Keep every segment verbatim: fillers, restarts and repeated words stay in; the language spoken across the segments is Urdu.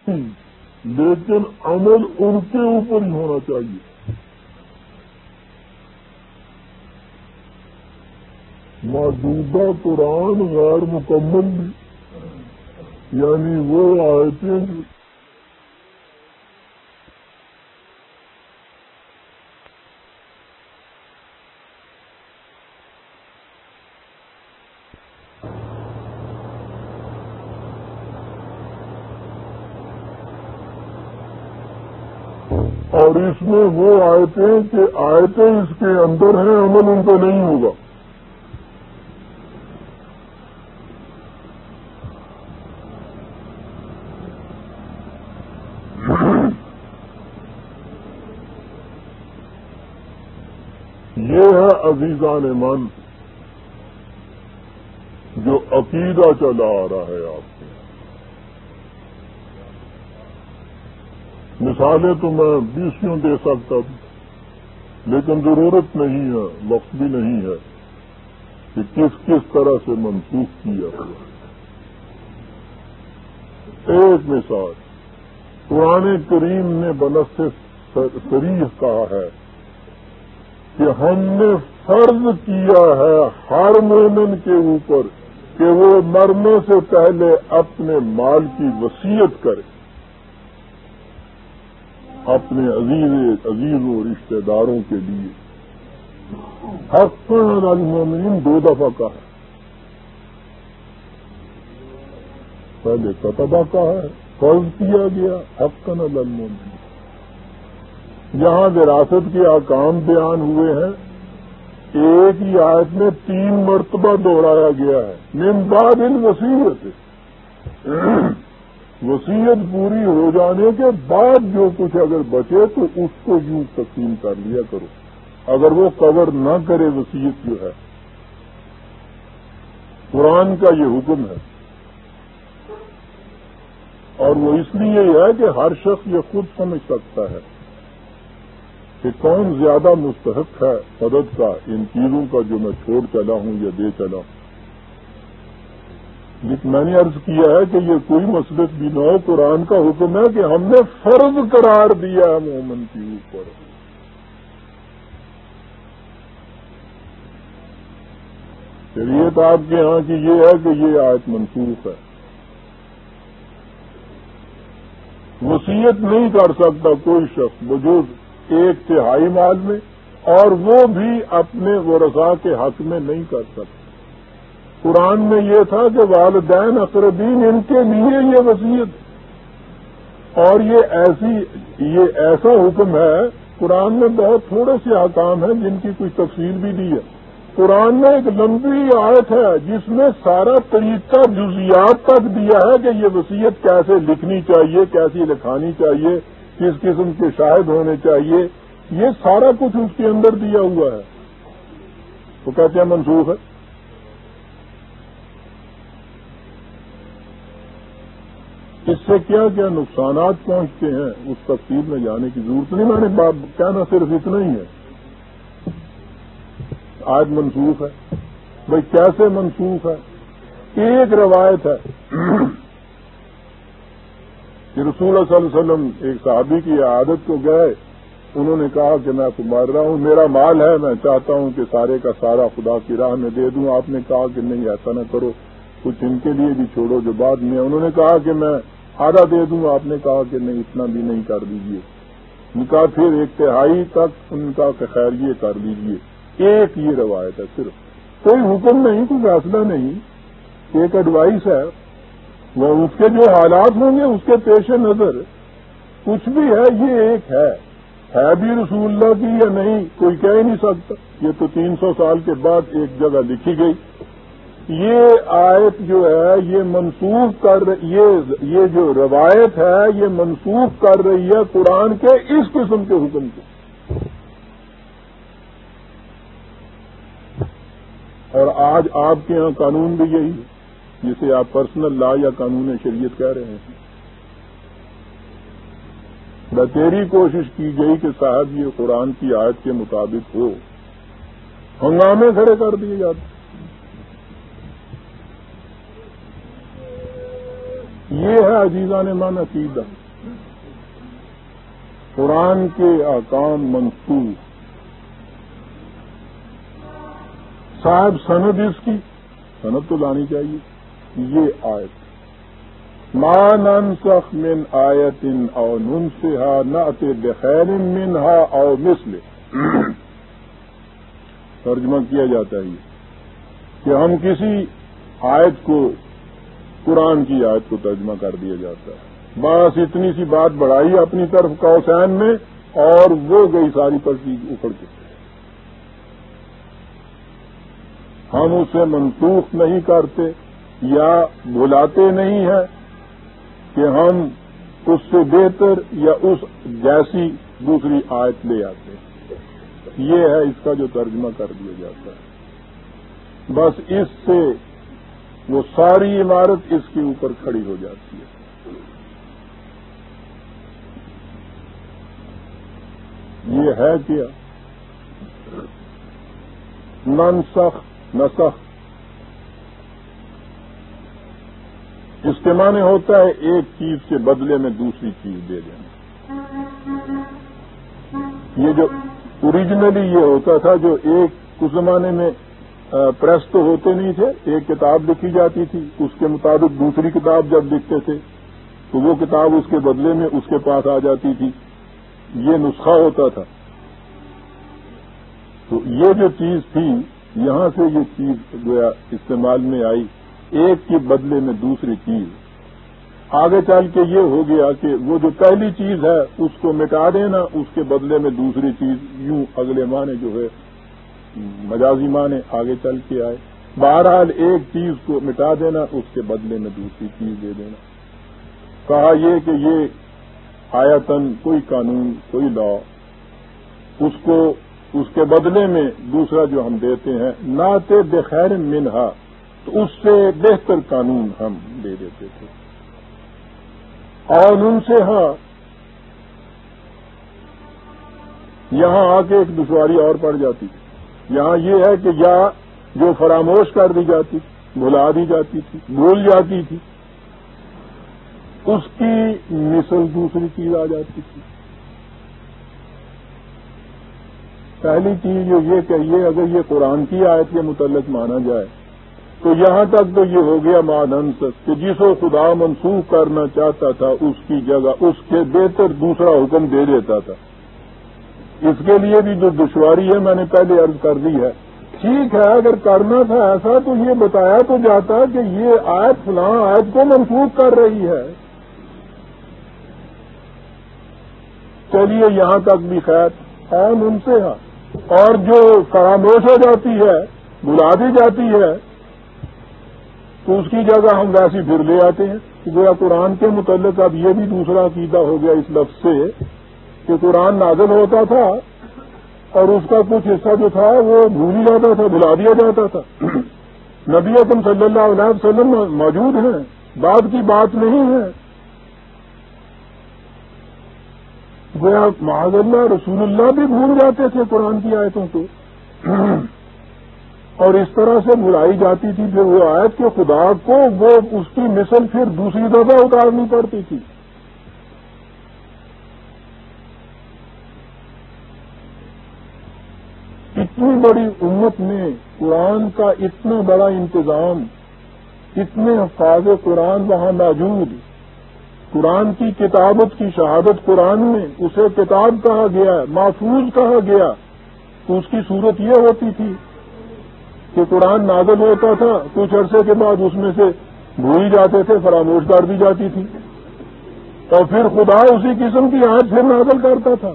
لیکن عمل ان کے اوپر ہی ہونا چاہیے. موجودہ قرآن غیر مکمل بھی، یعنی وہ آیتیں اور اس میں وہ آیتیں کہ آیتیں اس کے اندر ہیں، عمل ان کا نہیں ہوگا. یہ ہے عزیزان من جو عقیدہ چلا آ رہا ہے. آپ کو مثالیں تو میں بیسوں دے سکتا ہوں، لیکن ضرورت نہیں ہے، وقت بھی نہیں ہے کہ کس کس طرح سے منسوخ کیا ہوا. ایک مثال، قرآن کریم نے بنص صریح کہا ہے کہ ہم نے فرض کیا ہے ہر مومن کے اوپر کہ وہ مرنے سے پہلے اپنے مال کی وصیت کرے اپنے عزیز عزیز و رشتہ داروں کے لیے. حقاً علی المومنین دو دفعہ کا ہے، پہلے کتبہ کا ہے، فرض کیا گیا حقاً علی المومنین. یہاں وراثت کے احکام بیان ہوئے ہیں، ایک ہی آیت میں تین مرتبہ دوہرایا گیا ہے. من بعد الوصیت، وصیت پوری ہو جانے کے بعد جو کچھ اگر بچے تو اس کو یوں تقسیم کر لیا کرو، اگر وہ کور نہ کرے وصیت جو ہے. قرآن کا یہ حکم ہے، اور وہ اس لیے ہے کہ ہر شخص یہ خود سمجھ سکتا ہے کہ کون زیادہ مستحق ہے مدد کا ان چیزوں کا جو میں چھوڑ چلا ہوں یا دے چلا ہوں. لیکن میں نے عرض کیا ہے کہ یہ کوئی مسلک بھی نہ ہو، قرآن کا حکم ہے کہ ہم نے فرض قرار دیا ہے مومن کے اوپر. شریعت آپ کے ہاں کی یہ ہے کہ یہ آیت منسوخ ہے. وصیت نہیں کر سکتا کوئی شخص بجوز ایک تہائی مال میں، اور وہ بھی اپنے ورثاء کے حق میں نہیں کر سکتا. قرآن میں یہ تھا کہ والدین اقربین ان کے لیے یہ وصیت، اور یہ ایسی یہ ایسا حکم ہے. قرآن میں بہت تھوڑے سے احکام ہیں جن کی کچھ تفصیل بھی دی ہے. قرآن میں ایک لمبی آیت ہے جس میں سارا طریقہ جزیات تک دیا ہے کہ یہ وصیت کیسے لکھنی چاہیے، کیسی لکھانی چاہیے، کس قسم کے شاہد ہونے چاہیے. یہ سارا کچھ اس کے اندر دیا ہوا ہے. تو کہتے ہیں منسوخ ہے. اس سے کیا کیا نقصانات پہنچتے ہیں اس تفصیل میں جانے کی ضرورت نہیں. میں نے بات کہنا صرف اتنا ہی ہے. آج منسوخ ہے. بھائی کیسے منسوخ ہے؟ ایک روایت ہے کہ رسول اللہ صلی اللہ علیہ وسلم ایک صحابی کی عادت کو گئے، انہوں نے کہا کہ میں تو مر رہا ہوں، میرا مال ہے، میں چاہتا ہوں کہ سارے کا سارا خدا کی راہ میں دے دوں. آپ نے کہا کہ نہیں ایسا نہ کرو، کچھ ان کے لیے بھی چھوڑو جو بعد میں. انہوں نے کہا کہ میں آدھا دے دوں. آپ نے کہا کہ نہیں اتنا بھی نہیں کر دیجیے. ان کا پھر ایک تہائی تک ان کا کہ خیر یہ کر لیجیے. ایک یہ روایت ہے، صرف کوئی حکم نہیں، کوئی فیصلہ نہیں، ایک ایڈوائس ہے. وہ اس کے جو حالات ہوں گے اس کے پیش نظر کچھ بھی ہے. یہ ایک ہے ہے بھی رسول اللہ کی یا نہیں کوئی کہہ ہی نہیں سکتا. یہ تو تین سو سال کے بعد ایک جگہ لکھی گئی. یہ آیت جو ہے یہ منسوخ کر یہ یہ جو روایت ہے یہ منسوخ کر رہی ہے قرآن کے اس قسم کے حکم کو. اور آج آپ کے ہاں قانون بھی یہی ہے جسے آپ پرسنل لا یا قانون شریعت کہہ رہے ہیں. بتیری کوشش کی گئی کہ صاحب یہ قرآن کی آیت کے مطابق ہو، ہنگامے کھڑے کر دیے جاتے. یہ ہے عزیزان من عقیدہ، قرآن کے احکام منسوخ، صاحب سند اس کی سند تو لانی چاہیے. یہ آیت ما ننسخ من آیت او ننسها نأت بخیر منها او مثلہ، ترجمہ کیا جاتا ہے کہ ہم کسی آیت کو قرآن کی آیت کو ترجمہ کر دیا جاتا ہے، بس اتنی سی بات بڑھائی اپنی طرف قوسین میں اور وہ گئی ساری پرچی اکھڑ کے. ہم اسے منسوخ نہیں کرتے یا بھلاتے نہیں ہیں کہ ہم اس سے بہتر یا اس جیسی دوسری آیت لے آتے ہیں. یہ ہے اس کا جو ترجمہ کر دیا جاتا ہے. بس اس سے وہ ساری عمارت اس کے اوپر کھڑی ہو جاتی ہے. یہ ہے کیا منسخ نسخ، اس کے معنی ہوتا ہے ایک چیز کے بدلے میں دوسری چیز دے دینا. یہ جو اوریجنلی یہ ہوتا تھا، جو ایک اس زمانے میں پریس تو ہوتے نہیں تھے، ایک کتاب لکھی جاتی تھی، اس کے مطابق دوسری کتاب جب لکھتے تھے تو وہ کتاب اس کے بدلے میں اس کے پاس آ جاتی تھی. یہ نسخہ ہوتا تھا. تو یہ جو چیز تھی یہاں سے یہ چیز گویا استعمال میں آئی، ایک کے بدلے میں دوسری چیز. آگے چل کے یہ ہو گیا کہ وہ جو پہلی چیز ہے اس کو مٹا دینا، اس کے بدلے میں دوسری چیز، یوں اگلے معنی جو ہے مجازی معنی آگے چل کے آئے. بہرحال ایک چیز کو مٹا دینا، اس کے بدلے میں دوسری چیز دے دینا. کہا یہ کہ یہ آیتن کوئی قانون، کوئی لا، اس کو اس کے بدلے میں دوسرا جو ہم دیتے ہیں ناتے بخیر منہا، تو اس سے بہتر قانون ہم دے دیتے تھے. اور ان سے ہاں یہاں آ کے ایک دشواری اور پڑ جاتی تھی. یہاں یہ ہے کہ یا جو فراموش کر دی جاتی، بھلا دی جاتی تھی، بھول جاتی تھی، اس کی مثل دوسری چیز آ جاتی تھی. پہلی چیز جو یہ کہیے، اگر یہ قرآن کی آیت کے متعلق مانا جائے تو یہاں تک تو یہ ہو گیا ماننسخ کہ جس کو خدا منسوخ کرنا چاہتا تھا اس کی جگہ اس کے بہتر دوسرا حکم دے دیتا تھا. اس کے لیے بھی جو دشواری ہے میں نے پہلے عرض کر دی ہے. ٹھیک ہے، اگر کرنا تھا ایسا تو یہ بتایا تو جاتا کہ یہ آیت فلاں آیت کو منسوخ کر رہی ہے. چلیے یہاں تک بھی خیر. اور ان سے ہاں اور جو فراموش ہو جاتی ہے، بلا دی جاتی ہے، تو اس کی جگہ ہم ویسی پھر لے آتے ہیں. گویا قرآن کے متعلق اب یہ بھی دوسرا عقیدہ ہو گیا اس لفظ سے کہ قرآن نازل ہوتا تھا اور اس کا کچھ حصہ جو تھا وہ بھول ہی جاتا تھا، بلا دیا جاتا تھا. نبی اکرم صلی اللہ علیہ وسلم موجود ہیں، بعد کی بات نہیں ہے. گویا معاذ اللہ رسول اللہ بھی بھول جاتے تھے قرآن کی آیتوں کو، اور اس طرح سے بلائی جاتی تھی. پھر وہ آیت کے خدا کو وہ اس کی مثل پھر دوسری دفعہ اتارنی پڑتی تھی. اتنی بڑی امت میں قرآن کا اتنا بڑا انتظام، اتنے حفاظ قرآن وہاں موجود، قرآن کی کتابت کی شہادت قرآن میں، اسے کتاب کہا گیا، محفوظ کہا گیا. تو اس کی صورت یہ ہوتی تھی کہ قرآن نازل ہوتا تھا، کچھ عرصے کے بعد اس میں سے بھول جاتے تھے، فراموش کر دی جاتی تھی، اور پھر خدا اسی قسم کی آیت پھر نازل کرتا تھا.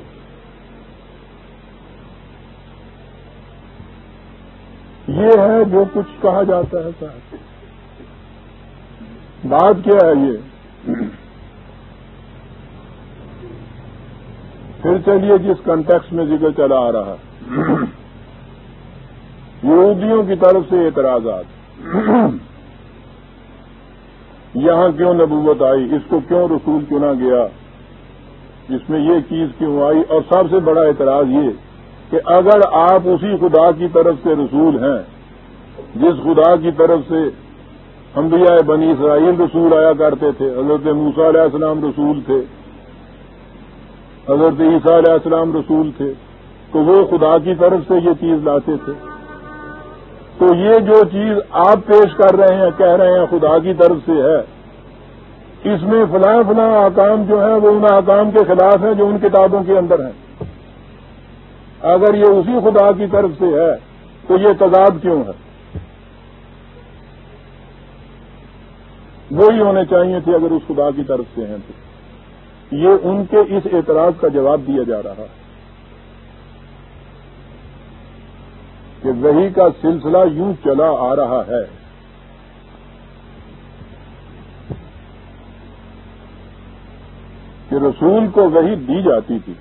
یہ ہے جو کچھ کہا جاتا ہے صاحب. بات کیا ہے یہ؟ پھر چلیے جس کنٹیکس میں ذکر چلا آ رہا، یہودیوں کی طرف سے اعتراضات. یہاں کیوں نبوت آئی، اس کو کیوں رسول چنا گیا، اس میں یہ چیز کیوں آئی. اور سب سے بڑا اعتراض یہ کہ اگر آپ اسی خدا کی طرف سے رسول ہیں جس خدا کی طرف سے انبیاء بنی اسرائیل رسول آیا کرتے تھے، حضرت موسیٰ علیہ السلام رسول تھے، حضرت عیسیٰ علیہ السلام رسول تھے، تو وہ خدا کی طرف سے یہ چیز لاتے تھے۔ تو یہ جو چیز آپ پیش کر رہے ہیں، کہہ رہے ہیں خدا کی طرف سے ہے، اس میں فلاں فلاں احکام جو ہیں وہ ان احکام کے خلاف ہیں جو ان کتابوں کے اندر ہیں۔ اگر یہ اسی خدا کی طرف سے ہے تو یہ تضاد کیوں ہے؟ وہی ہونے چاہیے تھے اگر اس خدا کی طرف سے ہیں تو۔ یہ ان کے اس اعتراض کا جواب دیا جا رہا ہے کہ وحی کا سلسلہ یوں چلا آ رہا ہے کہ رسول کو وحی دی جاتی تھی،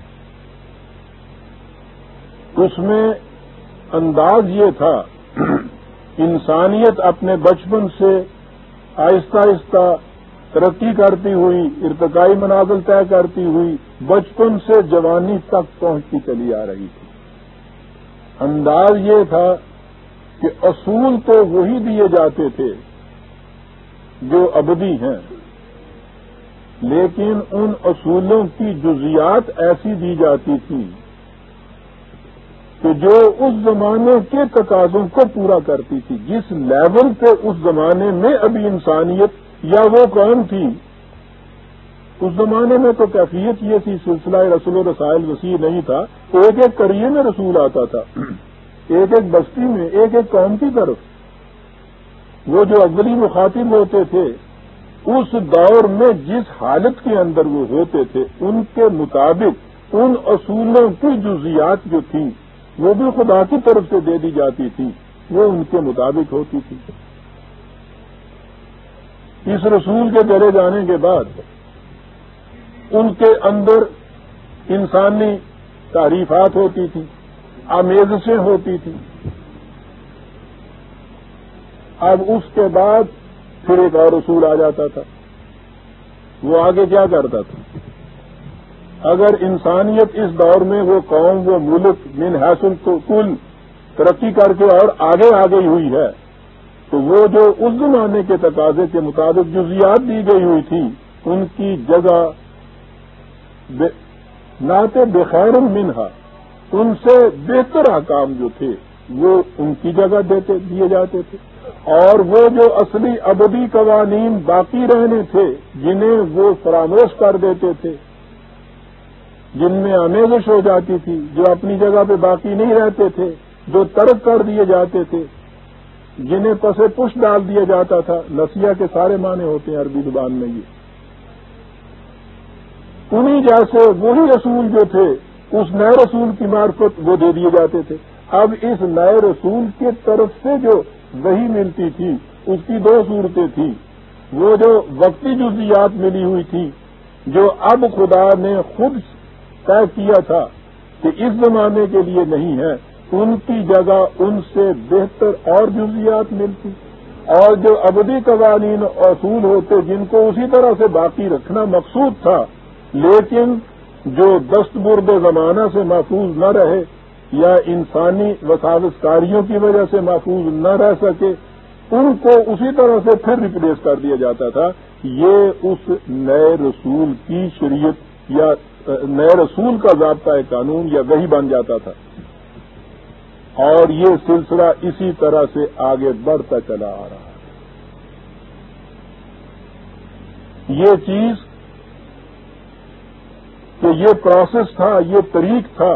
اس میں انداز یہ تھا انسانیت اپنے بچپن سے آہستہ آہستہ ترقی کرتی ہوئی، ارتقائی منازل طے کرتی ہوئی، بچپن سے جوانی تک پہنچتی چلی آ رہی تھی۔ انداز یہ تھا کہ اصول تو وہی دیے جاتے تھے جو ابدی ہیں، لیکن ان اصولوں کی جزیات ایسی دی جاتی تھی کہ جو اس زمانے کے تقاضوں کو پورا کرتی تھی۔ جس لیول پہ اس زمانے میں ابھی انسانیت یا وہ قوم تھی، اس زمانے میں تو کیفیت یہ تھی، سلسلہ رسول و رسائل وسیع نہیں تھا، ایک ایک قریے میں رسول آتا تھا، ایک ایک بستی میں، ایک ایک قوم کی طرف۔ وہ جو اولی مخاطب ہوتے تھے اس دور میں جس حالت کے اندر وہ ہوتے تھے، ان کے مطابق ان اصولوں کی جزیات جو تھیں وہ بھی خدا کی طرف سے دے دی جاتی تھی، وہ ان کے مطابق ہوتی تھی۔ اس رسول کے چلے جانے کے بعد ان کے اندر انسانی تعریفات ہوتی تھیں، آمیزشیں ہوتی تھیں۔ اب اس کے بعد پھر ایک اور رسول آ جاتا تھا، وہ آگے کیا کرتا تھا؟ اگر انسانیت اس دور میں وہ قوم، وہ ملک من حیث الکل ترقی کر کے اور آگے آ گئی ہوئی ہے، تو وہ جو اس زمانے کے تقاضے کے مطابق جزیات دی گئی ہوئی تھی، ان کی جگہ ناتے بخیر منہا، ان سے بہتر احکام جو تھے وہ ان کی جگہ دیتے دیے جاتے تھے، اور وہ جو اصلی ابدی قوانین باقی رہنے تھے جنہیں وہ فراموش کر دیتے تھے، جن میں آمیزش ہو جاتی تھی، جو اپنی جگہ پہ باقی نہیں رہتے تھے، جو ترک کر دیے جاتے تھے، جنہیں پسے پش ڈال دیا جاتا تھا۔ نسیہ کے سارے معنی ہوتے ہیں عربی زبان میں، یہ انہی جیسے وہی رسول جو تھے اس نئے رسول کی معرفت وہ دے دیے جاتے تھے۔ اب اس نئے رسول کی طرف سے جو وحی ملتی تھی اس کی دو صورتیں تھیں، وہ جو وقتی جزیات ملی ہوئی تھی جو اب خدا نے خود طے کیا تھا کہ اس زمانے کے لیے نہیں ہے، ان کی جگہ ان سے بہتر اور جزیات ملتی، اور جو ابدی قوانین اصول ہوتے جن کو اسی طرح سے باقی رکھنا مقصود تھا لیکن جو دستبرد زمانہ سے محفوظ نہ رہے یا انسانی وساوس کاریوں کی وجہ سے محفوظ نہ رہ سکے، ان کو اسی طرح سے پھر ریپلیس کر دیا جاتا تھا۔ یہ اس نئے رسول کی شریعت یا نئے رسول کا ضابطہ قانون یا وحی بن جاتا تھا، اور یہ سلسلہ اسی طرح سے آگے بڑھتا چلا آ رہا ہے۔ یہ چیز کہ یہ پروسیس تھا، یہ طریق تھا،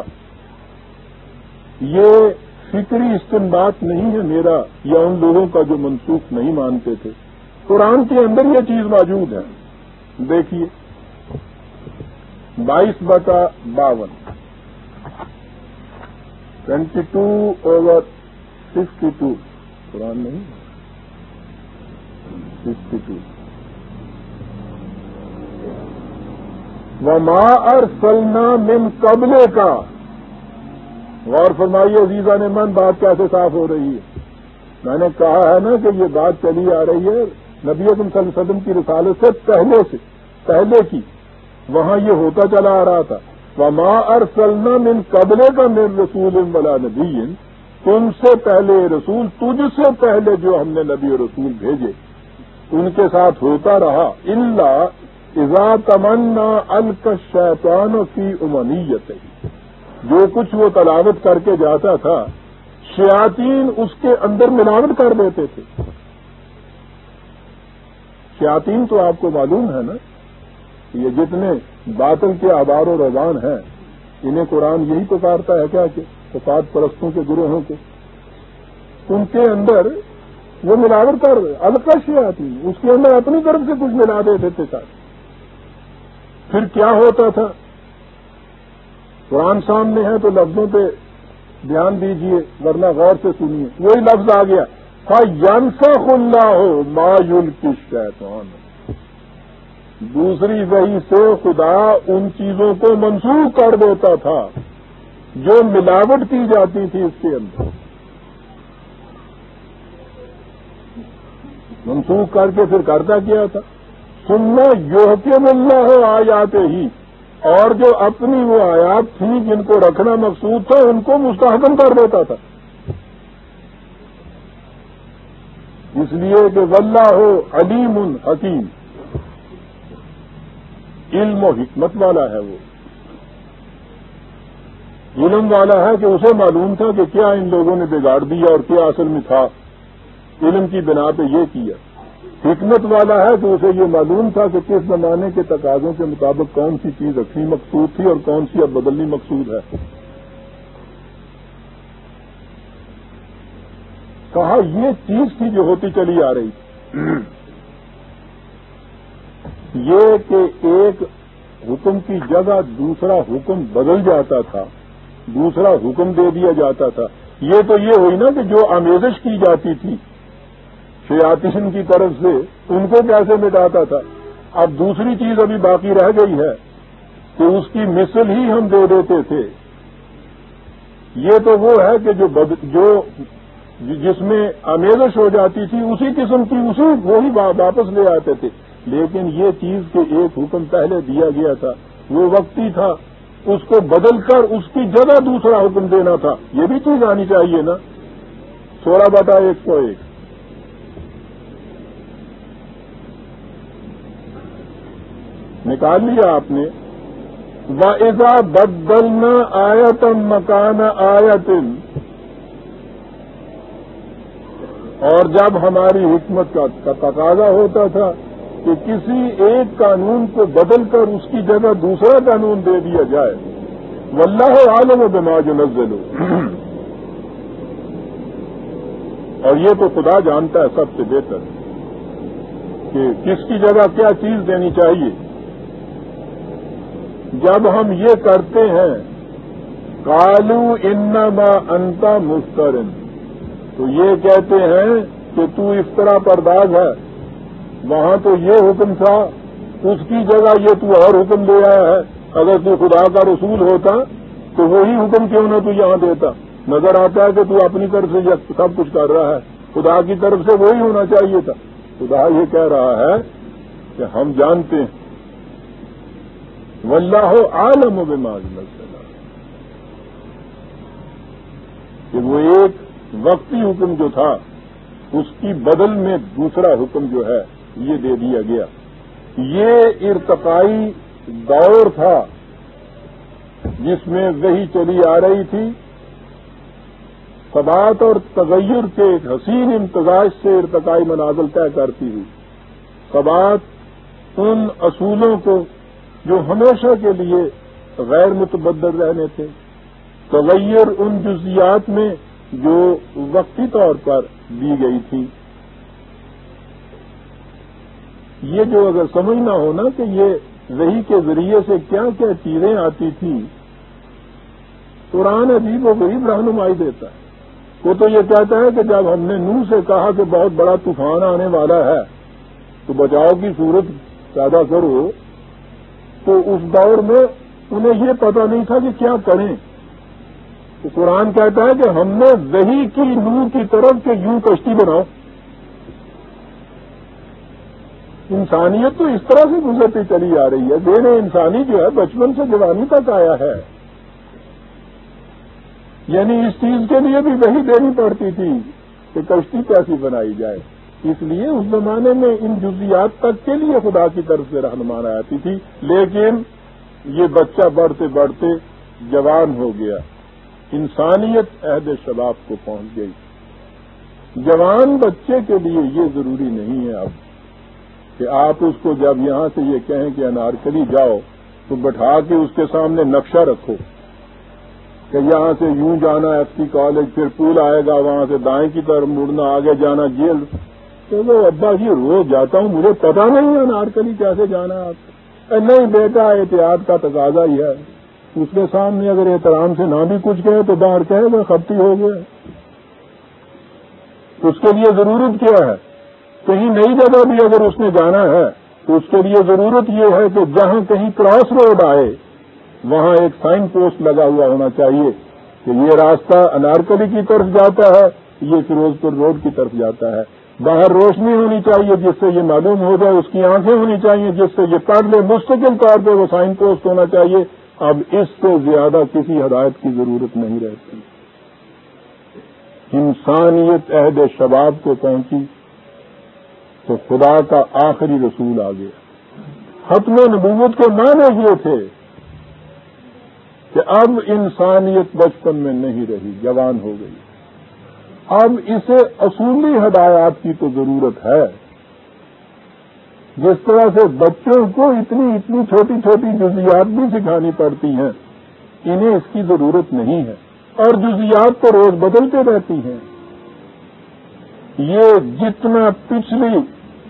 یہ فکری استنباط نہیں ہے میرا یا ان لوگوں کا جو منسوخ نہیں مانتے تھے، قرآن کے اندر یہ چیز موجود ہے۔ دیکھیے بائیس بٹا باون twenty two over sixty two, قرآن نہیں سکسٹی ٹو، وما ارسلنا من قبل کا، غور فرمائیے عزیزان من، بات کیسے صاف ہو رہی ہے۔ میں نے کہا ہے نا کہ یہ بات چلی آ رہی ہے نبی اکرم صلی اللہ علیہ وسلم کی رسالت سے پہلے سے پہلے کی، وہاں یہ ہوتا چلا آ رہا تھا۔ وما ارسلنا من قبل کا من رسول ولا نبی، تم سے پہلے رسول، تجھ سے پہلے جو ہم نے نبی اور رسول بھیجے ان کے ساتھ ہوتا رہا الا اذا تمنا القى الشیطان فی امنیتہ، جو کچھ وہ تلاوت کر کے جاتا تھا شیاطین اس کے اندر ملاوٹ کر دیتے تھے۔ شیاطین تو آپ کو معلوم ہے نا، یہ جتنے باطل کے آبار و روان ہیں انہیں قرآن یہی پکارتا ہے کیا کہ فساد پرستوں کے گروہوں کو، ان کے اندر وہ ملاوٹ کر القى شیاطین، اس کے اندر اپنی طرف سے کچھ ملا دیتے تھے ساتھ۔ پھر کیا ہوتا تھا؟ قرآن سامنے ہے تو لفظوں پہ دھیان دیجئے ورنہ غور سے سنیے۔ وہی لفظ آ گیا فَيَنْسَخُ اللَّهُ مَا يُلْقِي الشَّيْطَانُ، دوسری وحی سے خدا ان چیزوں کو منسوخ کر دیتا تھا جو ملاوٹ کی جاتی تھی اس کے اندر، منسوخ کر کے پھر کرتا کیا تھا ثُمَّ يُحْكِمُ اللَّهُ آیَاتِهِ، اور جو اپنی وہ آیات تھیں جن کو رکھنا مقصود تھا ان کو مستحکم کر دیتا تھا، اس لیے کہ واللہ علیم حکیم، علم و حکمت والا ہے، وہ علم والا ہے کہ اسے معلوم تھا کہ کیا ان لوگوں نے بگاڑ دیا اور کیا اصل میں تھا، علم کی بنا پہ یہ کیا۔ حکمت والا ہے کہ اسے یہ معلوم تھا کہ کس زمانے کے تقاضوں کے مطابق کون سی چیز رکھنی مقصود تھی اور کون سی اب بدلنی مقصود ہے۔ کہا یہ چیز تھی جو ہوتی چلی آ رہی تھی، یہ کہ ایک حکم کی جگہ دوسرا حکم بدل جاتا تھا، دوسرا حکم دے دیا جاتا تھا۔ یہ تو یہ ہوئی نا کہ جو آمیزش کی جاتی تھی شیاطین کی طرف سے ان کو کیسے مٹاتا تھا۔ اب دوسری چیز ابھی باقی رہ گئی ہے کہ اس کی مثل ہی ہم دے دیتے تھے۔ یہ تو وہ ہے کہ جو بد جو جس میں آمیزش ہو جاتی تھی اسی قسم کی اسی وہی واپس لے آتے تھے، لیکن یہ چیز کے ایک حکم پہلے دیا گیا تھا وہ وقتی تھا، اس کو بدل کر اس کی جگہ دوسرا حکم دینا تھا، یہ بھی چیز آنی چاہیے نا۔ سولہ بٹا ایک سو ایک نکال لیا آپ نے۔ وَإِذَا بَدَّلْنَا آیَةً مَكَانَ آیَةٍ، اور جب ہماری حکمت کا تقاضا ہوتا تھا کہ کسی ایک قانون کو بدل کر اس کی جگہ دوسرا قانون دے دیا جائے، واللہ عالم بما ينزل، اور یہ تو خدا جانتا ہے سب سے بہتر کہ کس کی جگہ کیا چیز دینی چاہیے۔ جب ہم یہ کرتے ہیں قالوا انما انت مفتر، تو یہ کہتے ہیں کہ تو افطرا پرداز ہے، وہاں تو یہ حکم تھا اس کی جگہ یہ تو اور حکم دے آیا ہے، اگر تو خدا کا رسول ہوتا تو وہی حکم کیوں نہ تو یہاں دیتا۔ نظر آتا ہے کہ تو اپنی طرف سے سب کچھ کر رہا ہے، خدا کی طرف سے وہی ہونا چاہیے تھا۔ خدا یہ کہہ رہا ہے کہ ہم جانتے ہیں واللہ عالم بما ينزل، کہ وہ ایک وقتی حکم جو تھا اس کی بدل میں دوسرا حکم جو ہے یہ دے دیا گیا۔ یہ ارتقائی دور تھا جس میں وحی چلی آ رہی تھی، ثبات اور تغیر کے ایک حسین امتزاج سے ارتقائی منازل طے کرتی ہوئی۔ ثبات ان اصولوں کو جو ہمیشہ کے لیے غیر متبدل رہنے تھے، تغیر ان جزیات میں جو وقتی طور پر دی گئی تھی۔ یہ جو اگر سمجھنا ہو نا کہ یہ وحی کے ذریعے سے کیا کیا چیزیں آتی تھیں، قرآن عجیب و غریب رہنمائی دیتا ہے۔ وہ تو یہ کہتا ہے کہ جب ہم نے نوح سے کہا کہ بہت بڑا طوفان آنے والا ہے تو بچاؤ کی صورت پیدا کرو، تو اس دور میں انہیں یہ پتہ نہیں تھا کہ کیا کریں، تو قرآن کہتا ہے کہ ہم نے وحی کی نور کی طرف کہ یوں کشتی بناؤ۔ انسانیت تو اس طرح سے گزرتی چلی آ رہی ہے، دین انسانی جو ہے بچپن سے جوانی تک آیا ہے، یعنی اس چیز کے لیے بھی وحی دینی پڑتی تھی کہ کشتی کیسی بنائی جائے۔ اس لیے اس زمانے میں ان جزیات تک کے لیے خدا کی طرف سے رہنمائی آتی تھی، لیکن یہ بچہ بڑھتے بڑھتے جوان ہو گیا، انسانیت عہد شباب کو پہنچ گئی۔ جوان بچے کے لیے یہ ضروری نہیں ہے اب کہ آپ اس کو جب یہاں سے یہ کہیں کہ انارکلی جاؤ تو بٹھا کے اس کے سامنے نقشہ رکھو کہ یہاں سے یوں جانا ایف سی کالج، پھر پول آئے گا، وہاں سے دائیں کی طرف مڑنا، آگے جانا جیل۔ تو وہ ابا جی روز جاتا ہوں، مجھے پتا نہیں ہے انارکلی کیسے جانا آپ۔ نہیں بیٹا، احتیاط کا تقاضا ہی ہے، اس کے سامنے اگر احترام سے نہ بھی کچھ کہے تو باہر کہے گا خپتی ہو گیا۔ اس کے لیے ضرورت کیا ہے؟ کہیں نئی جگہ بھی اگر اس نے جانا ہے تو اس کے لیے ضرورت یہ ہے کہ جہاں کہیں کراس روڈ آئے وہاں ایک سائن پوسٹ لگا ہوا ہونا چاہیے کہ یہ راستہ انارکلی کی طرف جاتا ہے، یہ فیروز پور روڈ کی طرف جاتا ہے۔ باہر روشنی ہونی چاہیے جس سے یہ معلوم ہو جائے، اس کی آنکھیں ہونی چاہیے جس سے یہ پڑھ لے، مستقل طور پہ وہ سائن پوسٹ ہونا چاہیے۔ اب اس سے زیادہ کسی ہدایت کی ضرورت نہیں رہتی۔ انسانیت عہد شباب کو پہنچی تو خدا کا آخری رسول آ گیا۔ ختم نبوت کے معنی یہ تھے کہ اب انسانیت بچپن میں نہیں رہی، جوان ہو گئی۔ اب اسے اصولی ہدایات کی تو ضرورت ہے۔ جس طرح سے بچوں کو اتنی اتنی چھوٹی چھوٹی جزیات بھی سکھانی پڑتی ہیں، انہیں اس کی ضرورت نہیں ہے، اور جزیات تو روز بدلتے رہتی ہیں۔ یہ جتنا پچھلی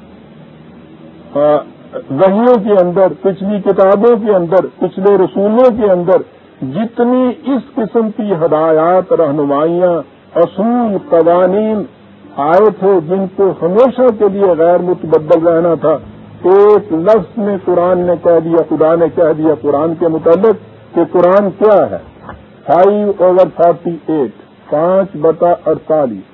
وحیوں کے اندر، پچھلی کتابوں کے اندر، پچھلے رسولوں کے اندر جتنی اس قسم کی ہدایات، رہنمائیاں، اصول، قوانین آئے تھے جن کو ہمیشہ کے لیے غیر متبدل رہنا تھا، ایک لفظ میں قرآن نے کہہ دیا، خدا نے کہہ دیا قرآن کے متعلق کہ قرآن کیا ہے؟ فائیو اوور فورٹی ایٹ، پانچ بتا اڑتالیس،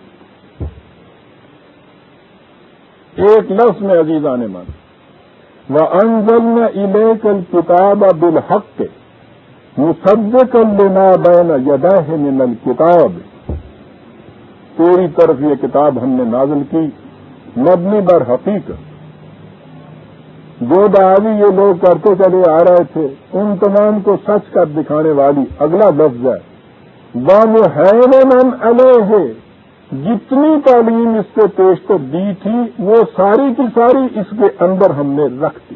ایک لفظ میں عزیزان من، وَأَنزَلْنَا إِلَيْكَ الْكِتَابَ بِالْحَقِّ مُصَدِّقًا لِمَا بَيْنَ يَدَيْهِ مِنَ الْكِتَابِ، تیری طرف یہ کتاب ہم نے نازل کی مبنی بر حقیقت۔ جو دعوی یہ لوگ کرتے چلے آ رہے تھے ان تمام کو سچ کر دکھانے والی اگلا لفظ ہے وَمُهَيْمِنًا عَلَيْهِ، جتنی تعلیم اس سے پیشتر دی تھی وہ ساری کی ساری اس کے اندر ہم نے رکھ دی،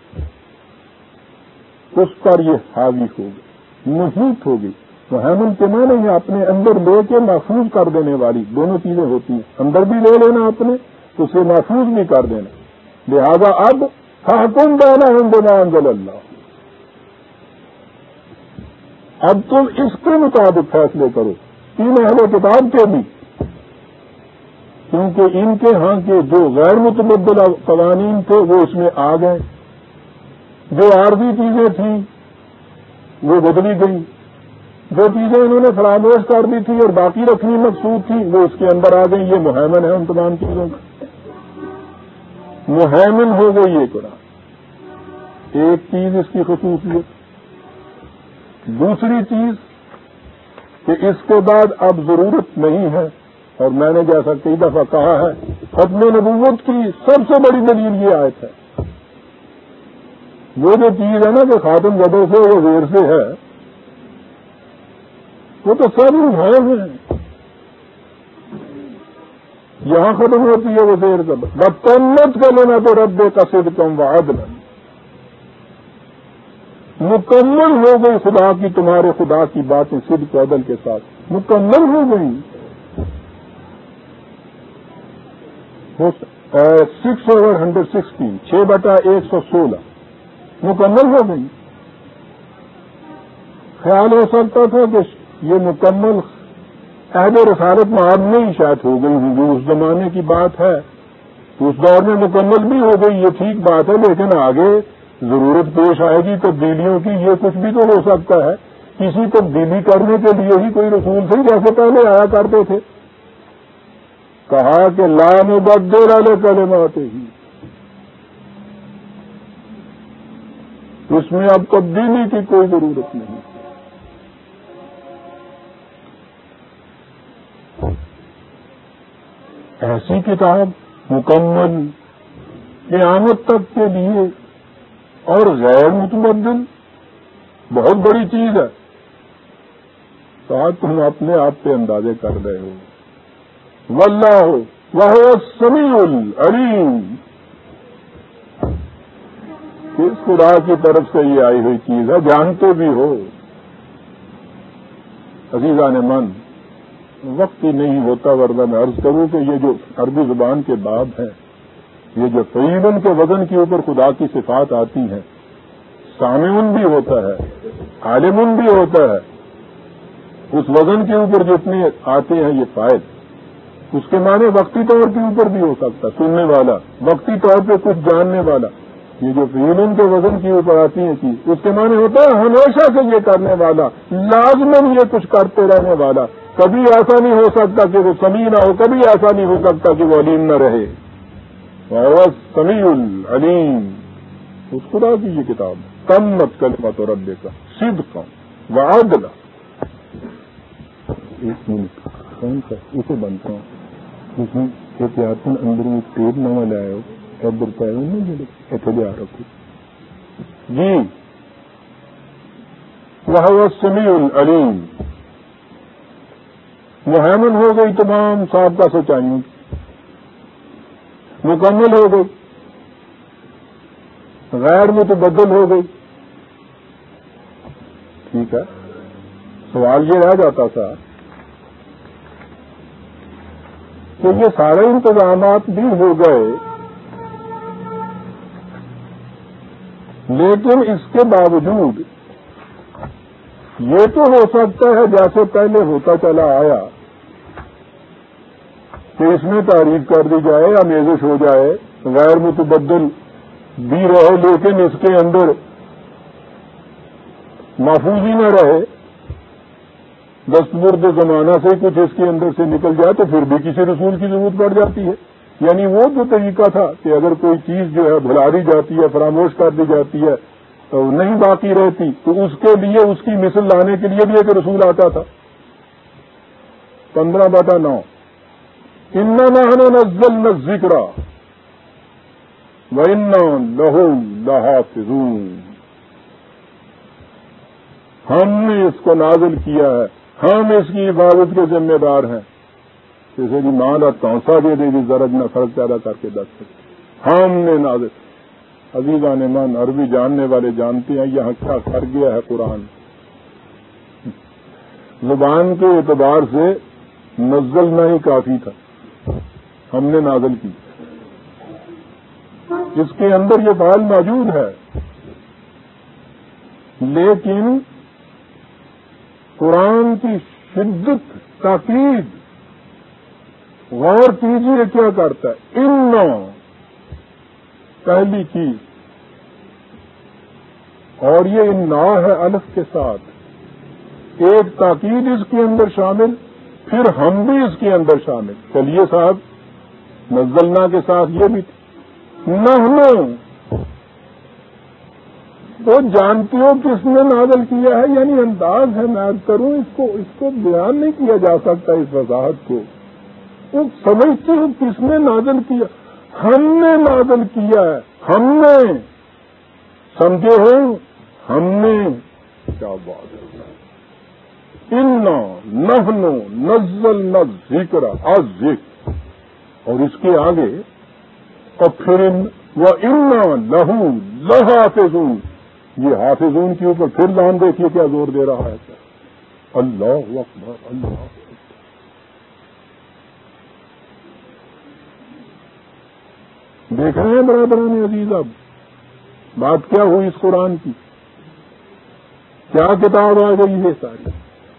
اس پر یہ حاوی ہو گئی، محیط ہو گئی۔ مہیمن کے معنی ہے اپنے اندر لے کے محفوظ کر دینے والی، دونوں چیزیں ہوتی ہیں، اندر بھی لے لینا اپنے تو اسے محفوظ بھی کر دینا۔ لہذا اب فَحْكُم بَيْنَهُم بِمَا أَنزَلَ اللَّهُ، اب تم اس کے مطابق فیصلے کرو، تین اہل کتاب کے بھی، کیونکہ ان کے ہاں کے جو غیر متبدل قوانین تھے وہ اس میں آ گئے، جو عارضی چیزیں تھیں وہ بدلی گئی، جو چیزیں انہوں نے فراموش کر دی تھی اور باقی رکھنی مقصود تھی وہ اس کے اندر آ گئی۔ یہ مہیمن ہے ان تمام چیزوں کا، مہیمن ہو گئی یہ قرآن۔ ایک چیز اس کی خصوصیت، دوسری چیز کہ اس کے بعد اب ضرورت نہیں ہے، اور میں نے جیسا کئی دفعہ کہا ہے ختم نبوت کی سب سے بڑی دلیل یہ آیت ہے۔ وہ جو چیز ہے نا کہ خاتم گدے سے یا زیر سے ہے، وہ تو سب ہے ہیں، یہاں ختم ہوتی ہے وہ زیر کا بتمت کا لینا تو رب کا صدقم وعدلا، مکمل ہو گئی خدا کی، تمہارے خدا کی باتیں صدق و عدل کے ساتھ مکمل ہو گئی۔ سکس اوور ہنڈریڈ سکسٹین، چھ بٹا ایک سو سولہ مکمل ہو گئی۔ خیال ہو سکتا تھا کہ یہ مکمل عہد رسالت میں اب نہیں شاید ہو گئی ہوں، جو اس زمانے کی بات ہے اس دور میں مکمل بھی ہو گئی، یہ ٹھیک بات ہے، لیکن آگے ضرورت پیش آئے گی تبدیلیوں کی، یہ کچھ بھی تو ہو سکتا ہے۔ کسی تبدیلی کرنے کے لیے ہی کوئی رسول تھے جیسے پہلے آیا کرتے تھے، کہا کہ لا مبدل لکلماتہ، اس میں اب تبدیلی کی کوئی ضرورت نہیں۔ ایسی کتاب مکمل قیامت تک کے لیے اور غیر متبدل بہت بڑی چیز ہے. تو آج تم اپنے آپ پہ اندازے کر رہے ہو. واللہ وہو السمیع العلیم. اس خدا کی طرف سے یہ آئی ہوئی چیز ہے, جانتے بھی ہو. عزیزان من, وقت ہی نہیں ہوتا ورنہ میں عرض کروں کہ یہ جو عربی زبان کے باب ہیں, یہ جو فعیلن کے وزن کے اوپر خدا کی صفات آتی ہیں, سامعن بھی ہوتا ہے, عالمن بھی ہوتا ہے. اس وزن کے اوپر جتنے آتے ہیں یہ فائل, اس کے معنی وقتی طور کے اوپر بھی ہو سکتا, سننے والا, وقتی طور پہ کچھ جاننے والا. یہ جو فعیلن کے وزن کے اوپر آتی ہیں چیز, اس کے معنی ہوتا ہے ہمیشہ سے یہ کرنے والا, لازماً یہ کچھ کرتے رہنے والا. کبھی ایسا نہیں ہو سکتا کہ وہ سمیع نہ ہو, کبھی ایسا نہیں ہو سکتا کہ وہ علیم نہ رہے. سمیع العلیم. اس خدا کی یہ کتاب ہے. تمت کلمت ربک صدقا وعدلا. ایک منٹ کون سا اسے بنتا ہوں, اس میں احتیاطاً اندر ایک ٹیپ نہ لائے ہو, ادھر پہ ایتھے لے آ رکھو جی. وہو السمیع العلیم. مہیمن ہو گئی تمام سابقہ سچائیوں کی, مکمل ہو گئی, غیر متبدل ہو گئی. ٹھیک ہے, سوال یہ رہ جاتا تھا کہ یہ سارے انتظامات بھی ہو گئے, لیکن اس کے باوجود یہ تو ہو سکتا ہے جیسے پہلے ہوتا چلا آیا کہ اس میں تعریف کر دی جائے, آمیزش ہو جائے, غیر متبدل بھی رہے لیکن اس کے اندر محفوظ ہی نہ رہے, دستبرد زمانہ سے کچھ اس کے اندر سے نکل جائے تو پھر بھی کسی رسول کی ضرورت پڑ جاتی ہے. یعنی وہ جو طریقہ تھا کہ اگر کوئی چیز جو ہے بھلا دی جاتی ہے, فراموش کر دی جاتی ہے, تو نہیں باقی رہتی, تو اس کے لیے اس کی مثل لانے کے لیے بھی ایک رسول آتا تھا. پندرہ بٹا نو انا نحن نزلنا الذکر وانا لہ لحافظون. ہم نے اس کو نازل کیا ہے, ہم اس کی حفاظت کے ذمہ دار ہیں. جیسے کہ ماں نہ تونسا دے دے گی زرد نہ فرق پیدا کر کے دس سکتے. ہم نے نازل. عزیزان من, عربی جاننے والے جانتے ہیں یہاں کیا کر گیا ہے قرآن. زبان کے اعتبار سے نزلنا ہی کافی تھا, ہم نے نازل کی. اس کے اندر یہ فعل موجود ہے, لیکن قرآن کی شدت تاکید غور کیجیے کیا کرتا ہے. انا پہلی چیز, اور یہ انا ہے الف کے ساتھ, ایک تاکید اس کے اندر شامل, پھر ہم بھی اس کے اندر شامل. چلیے صاحب, نزلنا کے ساتھ یہ بھی نحن, وہ جانتے ہو کس نے نازل کیا ہے, یعنی انداز ہے میں کروں اس کو اس کو بیان نہیں کیا جا سکتا اس وضاحت کو. وہ سمجھتے ہو کس نے نازل کیا, ہم نے نازل کیا ہے, ہم نے, سمجھے ہو, ہم نے. کیا بات ہے. انا نحن نزلنا الذکر الذکر, اور اس کے آگے اور پھر وَإِنَّا لَهُ لَحَافِظُونَ. یہ حافظون کے اوپر پھر لام دیکھیے کیا زور دے رہا ہے. اللہ اکبر, اللہ اکبر. دیکھ رہے ہیں برادران عزیز, اب بات کیا ہوئی اس قرآن کی, کیا کتاب آ گئی ہے ساری.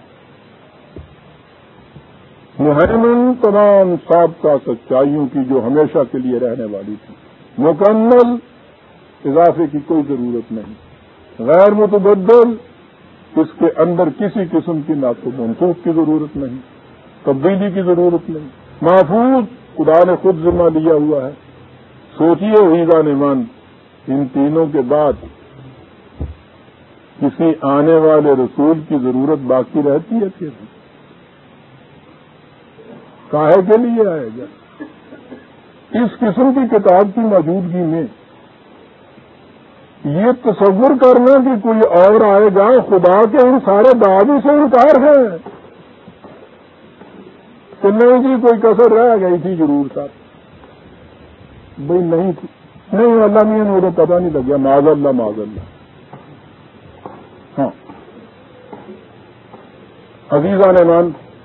مہیمن تمام سابقہ سچائیوں کی جو ہمیشہ کے لیے رہنے والی تھی, مکمل, اضافے کی کوئی ضرورت نہیں, غیر متبدل, اس کے اندر کسی قسم کی نہ تو منسوخ کی ضرورت نہیں, تبدیلی کی ضرورت نہیں, محفوظ, خدا نے خود ذمہ لیا ہوا ہے. سوچیے عزیزان من, ان تینوں کے بعد کسی آنے والے رسول کی ضرورت باقی رہتی ہے پھر کاہے کے لیے آئے گا. اس قسم کی کتاب کی موجودگی میں یہ تصور کرنا کہ کوئی اور آئے گا، خدا کے ان سارے دعوے سے انکار ہے کہ نہیں جی کوئی کسر رہ گئی تھی ضرور صاحب، بھائی نہیں تھی، نہیں اللہ میاں نے وہ پتہ نہیں لگا، معاذ اللہ معاذ اللہ۔ ہاں عزیزان ایمان،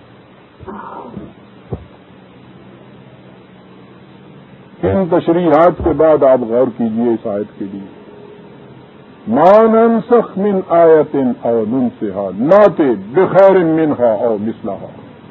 ان تشریحات کے بعد آپ غور کیجئے اس آیت کے لیے، ما ننسخ من آیت او ننسها نأتی بخیر منها او مثلها،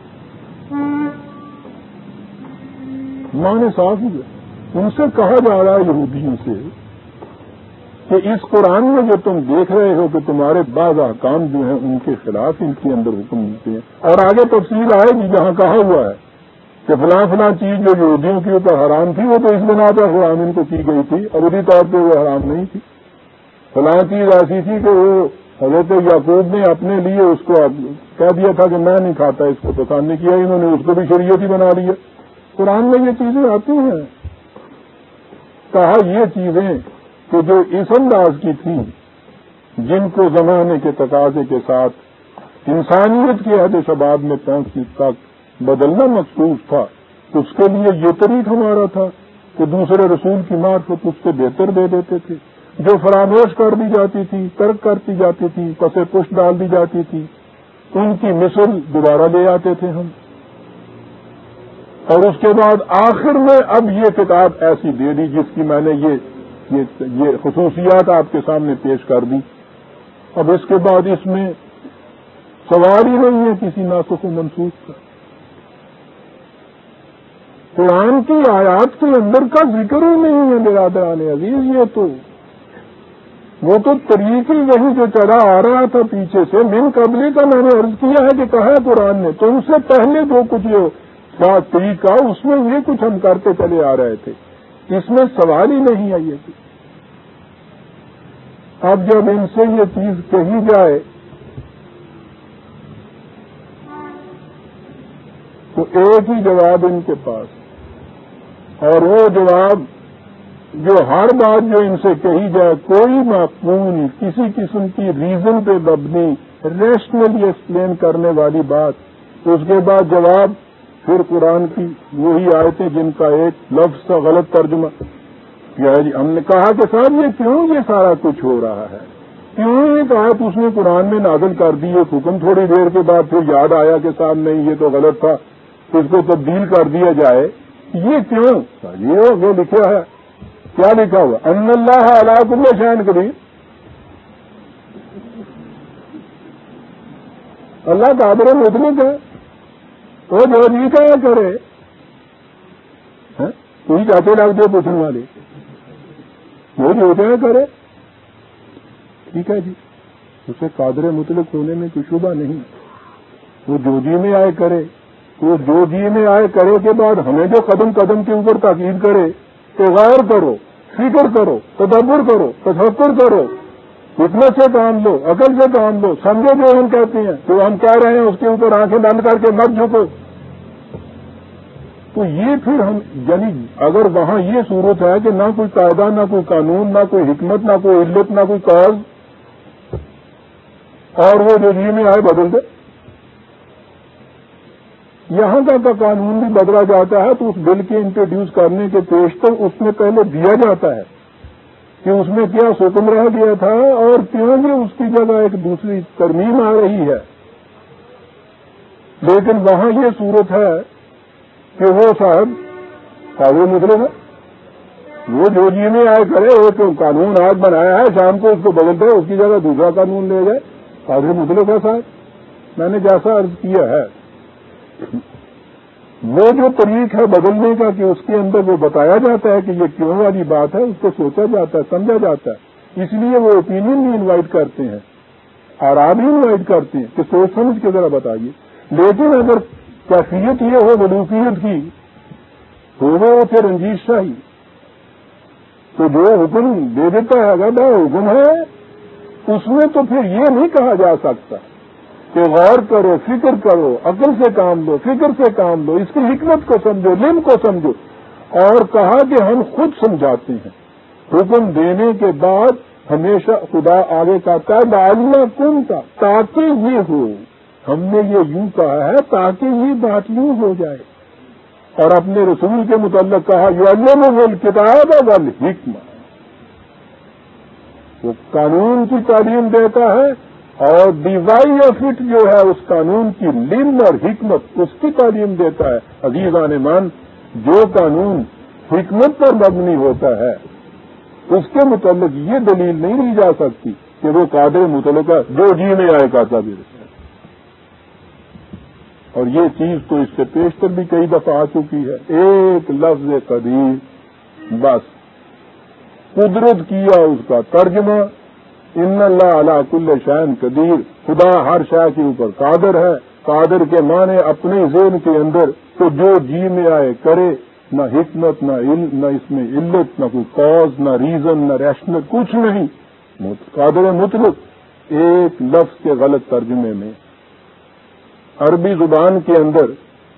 معنی صاف ہی ہے۔ ان سے کہا جا رہا ہے یہودیوں سے کہ اس قرآن میں جو تم دیکھ رہے ہو کہ تمہارے بعض احکام جو ہیں ان کے خلاف ان کے اندر حکم ملتے ہیں، اور آگے تفصیل آئے گی جہاں کہا ہوا ہے کہ فلاں فلاں چیز جو یہودیوں کے اوپر حرام تھی وہ تو اس بنا پر حرام ان کو کی گئی تھی، ابدی طور پہ وہ حرام نہیں تھی۔ فلاں چیز ایسی تھی کہ وہ حضرت یعقوب نے اپنے لیے اس کو کہہ دیا تھا کہ میں نہیں کھاتا، اس کو پسند نہیں کیا، انہوں نے اس کو بھی شریعت ہی بنا لیا۔ قرآن میں یہ چیزیں آتی ہیں۔ کہا یہ چیزیں کہ جو اس انداز کی تھیں جن کو زمانے کے تقاضے کے ساتھ انسانیت کے عہد شباب میں پہنچنے تک بدلنا مخصوص تھا، تو اس کے لیے یہ طریق ہمارا تھا کہ دوسرے رسول کی معرفت اس سے بہتر دے دیتے تھے، جو فراموش کر دی جاتی تھی، ترک کرتی جاتی تھی، پسے پشت ڈال دی جاتی تھی، ان کی مثل دوبارہ لے آتے تھے ہم۔ اور اس کے بعد آخر میں اب یہ کتاب ایسی دے دی جس کی میں نے یہ یہ, یہ خصوصیات آپ کے سامنے پیش کر دی۔ اب اس کے بعد اس میں سوال ہی نہیں ہے کسی ناسخ و منسوخ کا۔ قرآن کی آیات کے اندر کا ذکر ہی نہیں ہے برادران عزیز، یہ تو وہ تو طریق ہی وہی جو چلا آ رہا تھا پیچھے سے، من قبل کا میں نے عرض کیا ہے کہ کہا قرآن نے تو ان سے پہلے جو کچھ بات طریقہ اس میں یہ کچھ ہم کرتے چلے آ رہے تھے، اس میں سوال ہی نہیں ہے یہ چیز۔ اب جب ان سے یہ چیز کہی جائے تو ایک ہی جواب ان کے پاس، اور وہ جواب جو ہر بات جو ان سے کہی جائے کوئی معقول کسی قسم کی ریزن پہ مبنی ریشنلی ایکسپلین کرنے والی بات، اس کے بعد جواب پھر قرآن کی وہی آیتیں جن کا ایک لفظ کا غلط ترجمہ کیا ہے۔ ہم نے کہا کہ صاحب یہ کیوں یہ سارا کچھ ہو رہا ہے، کیوں یہ کہا تو اس نے قرآن میں نازل کر دی ایک حکم، تھوڑی دیر کے بعد پھر یاد آیا کہ صاحب نہیں یہ تو غلط تھا، اس کو تبدیل کر دیا جائے، یہ کیوں؟ یہ وہ لکھا ہے، کیا لکھا ہوا؟ ان اللہ علی کل شیء قدیر، اللہ قادر مطلق ہے، وہ جو جی کیا کرے، کوئی چاہتے لگتے پوچھنے والے، وہ جو کیا کرے، ٹھیک ہے جی، اسے قادر مطلق ہونے میں کوئی شبہ نہیں، وہ جو جی میں آئے کرے، وہ جو جی میں آئے کرے کے بعد ہمیں جو قدم قدم کے اوپر تاکید کرے کہ غور کرو، فکر کرو، تدبر کرو، تفکر کرو، حکمت سے کام لو، عقل سے کام لو، سمجھو جو ہم کہتے ہیں، جو ہم کہہ رہے ہیں اس کے اوپر آنکھیں بند کر کے مت جھکو۔ تو یہ پھر ہم یعنی اگر وہاں یہ صورت ہے کہ نہ کوئی قاعدہ، نہ کوئی قانون، نہ کوئی حکمت، نہ کوئی علت، نہ کوئی کاز، اور وہ جو جی میں آئے بدل دے، یہاں کا کا قانون بھی بدلا جاتا ہے تو اس بل کے انٹروڈیوس کرنے کے پیشتر اس میں پہلے دیا جاتا ہے کہ اس میں کیا حکم رہ گیا تھا اور کیوں بھی اس کی جگہ ایک دوسری ترمیم آ رہی ہے، لیکن وہاں یہ صورت ہے کہ وہ صاحب قابل مطلب ہے، وہ جو جی میں آئے کرے، ایک قانون آج بنایا ہے، شام کو اس کو بدل دے، اس کی جگہ دوسرا قانون لے جائے، قابل مطلب ہے صاحب۔ میں نے جیسا عرض کیا ہے وہ جو طریق ہے بدلنے کا کہ اس کے اندر وہ بتایا جاتا ہے کہ یہ کیوں والی بات ہے، اس کو سوچا جاتا ہے، سمجھا جاتا ہے، اس لیے وہ اوپینین بھی انوائٹ کرتے ہیں، آراء بھی انوائٹ کرتے ہیں کہ سوچ سمجھ کے ذرا بتائیے۔ لیکن اگر کیفیت یہ ہو ملوکیت کی تو وہ پھر رنجیت شاہی، تو جو حکم دے دیتا ہے اگر وہ حکم ہے اس میں تو پھر یہ نہیں کہا جا سکتا کہ غور کرو، فکر کرو، عقل سے کام لو، فکر سے کام لو، اس کی حکمت کو سمجھو، علم کو سمجھو، اور کہا کہ ہم خود سمجھاتے ہیں. حکم دینے کے بعد ہمیشہ خدا آگے کہتا ہے بعلمہ کن کا، تاکہ یہ ہو. ہم نے یہ یوں کہا ہے تاکہ یہ بات یوں ہو جائے. اور اپنے رسول کے متعلق کہا یعلمہ الکتاب والحکمہ، وہ قانون کی تعلیم دیتا ہے اور ڈیزائن آف اٹ جو ہے اس قانون کی علم اور حکمت اس کی تعلیم دیتا ہے. عزیزان ایمان، جو قانون حکمت پر مبنی ہوتا ہے اس کے متعلق یہ دلیل نہیں دی جا سکتی کہ وہ قادر مطلق ہے جو جی میں آئے کاتا بھی رہتا ہے. اور یہ چیز تو اس سے پیشتر بھی کئی دفعہ آ چکی ہے. ایک لفظ قدیر، بس قدرت کیا اس کا ترجمہ ان اللہ علی کل شیء قدیر، خدا ہر شے کے اوپر قادر ہے. قادر کے معنی اپنے ذہن کے اندر تو جو جی میں آئے کرے، نہ حکمت نہ علم، نہ اس میں علت، نہ کوئی کاز، نہ ریزن، نہ ریشنل، کچھ نہیں. قادر مطلق. ایک لفظ کے غلط ترجمے میں عربی زبان کے اندر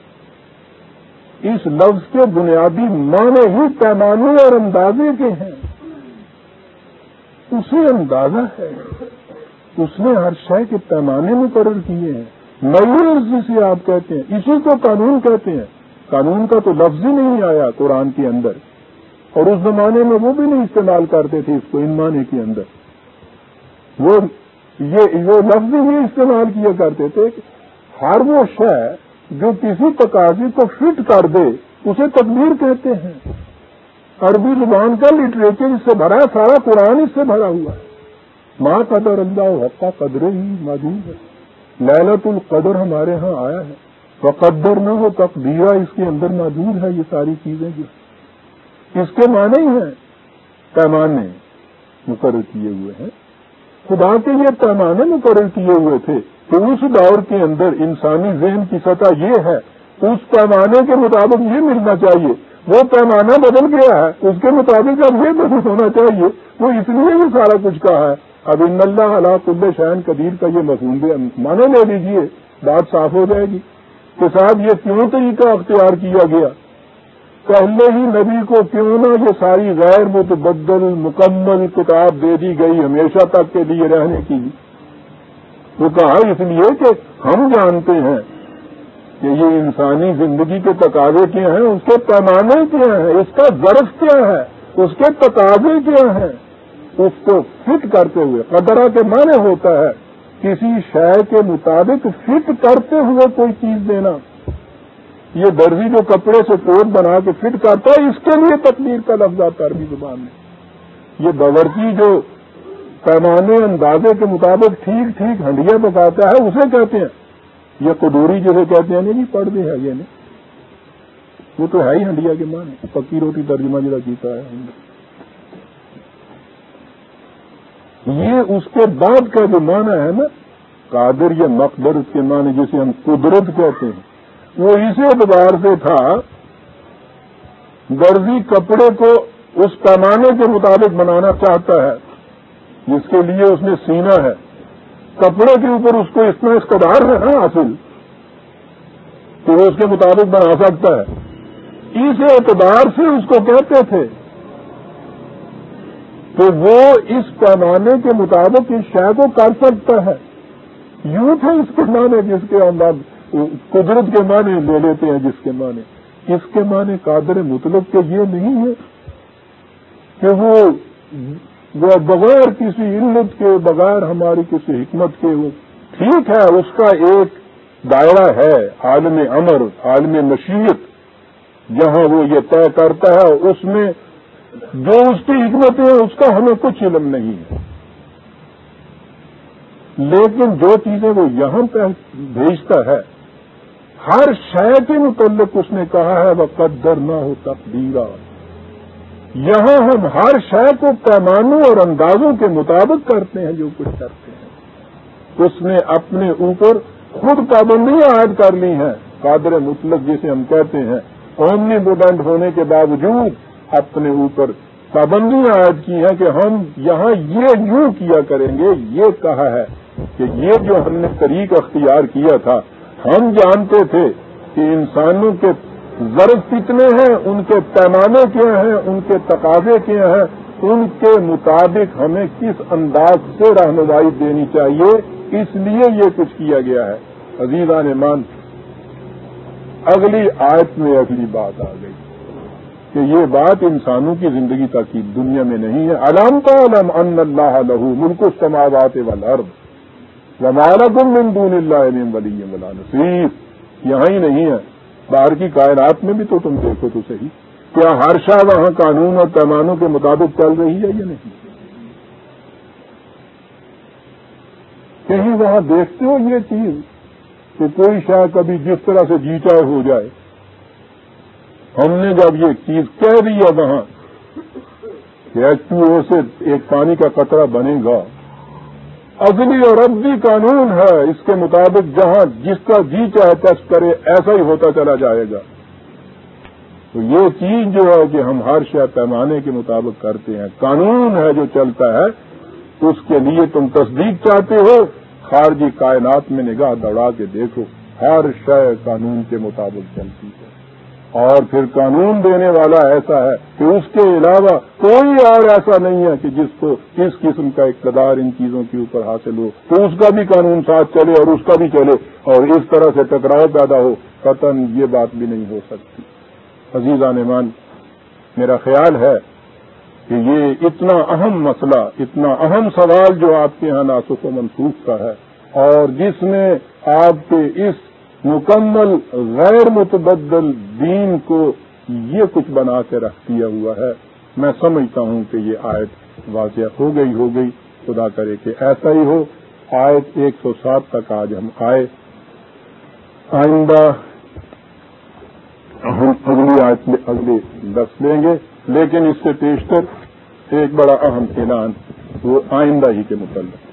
اس لفظ کے بنیادی معنی ہی پیمانے اور اندازے کے ہیں. اسے اندازہ ہے، اس نے ہر شے کے پیمانے مقرر کیے ہیں. میئرز جسے آپ کہتے ہیں، اسی کو قانون کہتے ہیں. قانون کا تو لفظ ہی نہیں آیا قرآن کے اندر، اور اس زمانے میں وہ بھی نہیں استعمال کرتے تھے اس کو ان معنی کے اندر. وہ یہ وہ لفظ ہی استعمال کیا کرتے تھے کہ ہر وہ شے جو کسی تقاضے کو فٹ کر دے اسے تقدیر کہتے ہیں. عربی زبان کا لٹریچر اس سے بھرا ہے، سارا قرآن اس سے بھرا ہوا ہے. ما قدر اللہ حق قدر ہی موجود ہے. لیلۃ القدر ہمارے ہاں آیا ہے، وقدر نہ ہو تقدیرہ اس کے اندر موجود ہے. یہ ساری چیزیں جو اس کے معنی ہی ہیں، پیمانے مقرر کیے ہوئے ہیں. خدا کے یہ پیمانے مقرر کیے ہوئے تھے کہ اس دور کے اندر انسانی ذہن کی سطح یہ ہے، اس پیمانے کے مطابق یہ ملنا چاہیے. وہ پیمانہ بدل گیا ہے، اس کے مطابق اب یہ بدل ہونا چاہیے. وہ اس لیے بھی سارا کچھ کہا ہے. اب ان اللہ علی کل شیء قدیر کا یہ مفہوم مانے لے لیجیے، بات صاف ہو جائے گی کہ صاحب یہ کیوں طریقہ اختیار کیا گیا. پہلے ہی نبی کو کیوں نہ یہ ساری غیر متبدل مکمل کتاب دے دی گئی ہمیشہ تک کے لیے رہنے کی. وہ کہا اس لیے کہ ہم جانتے ہیں کہ یہ انسانی زندگی کے تقاضے کیا ہیں، اس کے پیمانے کیا ہیں، اس کا ظرف کیا ہے، اس کے تقاضے کیا ہیں. اس کو فٹ کرتے ہوئے، قدرہ کے معنی ہوتا ہے کسی شے کے مطابق فٹ کرتے ہوئے کوئی چیز دینا. یہ درزی جو کپڑے سے کوٹ بنا کے فٹ کرتا ہے، اس کے لیے تقدیر کا لفظ آتا ہے عربی زبان میں. یہ باورچی جو پیمانے اندازے کے مطابق ٹھیک ٹھیک ہنڈیا پکاتا ہے اسے کہتے ہیں. یہ قدوری جسے کہتے ہیں نہیں پڑھ دے ہے، یہ نہیں، وہ تو ہے ہی ہنڈیا کے معنی. پکی روٹی ترجمہ جرا کیتا ہے. یہ اس کے بعد کا جو معنی ہے نا قادر یا مقدر، اس کے معنی جسے ہم قدرت کہتے ہیں، وہ اسی اعتبار سے تھا درزی کپڑے کو اس پیمانے کے مطابق بنانا چاہتا ہے جس کے لیے اس نے سینا ہے. کپڑے کے اوپر اس کو اتنا اقتدار ہے نا حاصل کہ وہ اس کے مطابق بنا سکتا ہے. اس اعتبار سے اس کو کہتے تھے کہ وہ اس پیمانے کے مطابق اس شے کو کر سکتا ہے. یوں تھے اس کے معنی جس کے ہم قدرت کے معنی لے لیتے ہیں، جس کے معنی اس کے معنی قادر مطلق کے یہ نہیں ہے کہ وہ وہ بغیر کسی علت کے، بغیر ہماری کسی حکمت کے، وہ ٹھیک ہے اس کا ایک دائرہ ہے، عالم امر، عالم مشیت، جہاں وہ یہ طے کرتا ہے اس میں جو اس کی حکمت ہے اس کا ہمیں کچھ علم نہیں ہے. لیکن جو چیزیں وہ یہاں پہ بھیجتا ہے ہر شے کے متعلق اس نے کہا ہے وقدر نہ ہو تقدیرا. یہاں ہم ہر شے کو پیمانوں اور اندازوں کے مطابق کرتے ہیں. جو کچھ کرتے ہیں اس نے اپنے اوپر خود پابندیاں عائد کر لی ہیں. قادر مطلق جسے ہم کہتے ہیں، اومنی پوٹنٹ ہونے کے باوجود اپنے اوپر پابندیاں عائد کی ہیں کہ ہم یہاں یہ یوں کیا کریں گے. یہ کہا ہے کہ یہ جو ہم نے طریق اختیار کیا تھا، ہم جانتے تھے کہ انسانوں کے ضرب کتنے ہیں، ان کے پیمانے کیا ہیں، ان کے تقاضے کیا ہیں، ان کے مطابق ہمیں کس انداز سے رہنمائی دینی چاہیے، اس لیے یہ کچھ کیا گیا ہے۔ عزیزان ایمان، اگلی آیت میں اگلی بات آ گئی کہ یہ بات انسانوں کی زندگی تک کی دنیا میں نہیں ہے۔ الم تعلم ان اللہ لہ ملک السماوات والارض وما لکم من دون اللہ من ولی ولا نصیر۔ یہاں ہی نہیں ہے، باہر کی کائنات میں بھی تو تم دیکھو تو صحیح، کیا ہر شاہ وہاں قانون اور پیمانوں کے مطابق چل رہی ہے یا نہیں؟ کہیں وہاں دیکھتے ہو یہ چیز کہ کوئی شاہ کبھی جس طرح سے جی چاہے ہو جائے؟ ہم نے جب یہ چیز کہہ دی ہے وہاں کہ ایچ ٹو او سے ایک پانی کا قطرہ بنے گا، ازلی اور ابدی قانون ہے، اس کے مطابق جہاں جس کا جی چاہے ٹیسٹ کرے ایسا ہی ہوتا چلا جائے گا۔ تو یہ چیز جو ہے کہ ہم ہر شے پیمانے کے مطابق کرتے ہیں، قانون ہے جو چلتا ہے، اس کے لیے تم تصدیق چاہتے ہو، خارجی کائنات میں نگاہ دوڑا کے دیکھو، ہر شے قانون کے مطابق چلتی ہے، اور پھر قانون دینے والا ایسا ہے کہ اس کے علاوہ کوئی اور ایسا نہیں ہے کہ جس کو اس قسم کا اقتدار ان چیزوں کے اوپر حاصل ہو تو اس کا بھی قانون ساتھ چلے اور اس کا بھی چلے اور اس طرح سے ٹکراؤ پیدا ہو، قطعاً یہ بات بھی نہیں ہو سکتی۔ عزیزان ایمان، میرا خیال ہے کہ یہ اتنا اہم مسئلہ، اتنا اہم سوال جو آپ کے یہاں ناسخ و منسوخ کا ہے، اور جس میں آپ کے اس مکمل غیر متبدل دین کو یہ کچھ بنا کے رکھ دیا ہوا ہے، میں سمجھتا ہوں کہ یہ آیت واضح ہو گئی ہو گئی خدا کرے کہ ایسا ہی ہو۔ آیت ایک سو سات تک آج ہم آئے، آئندہ ہم اگلی آیت میں اگلے درس لیں گے، لیکن اس سے پیشتر ایک بڑا اہم اعلان وہ آئندہ ہی کے متعلق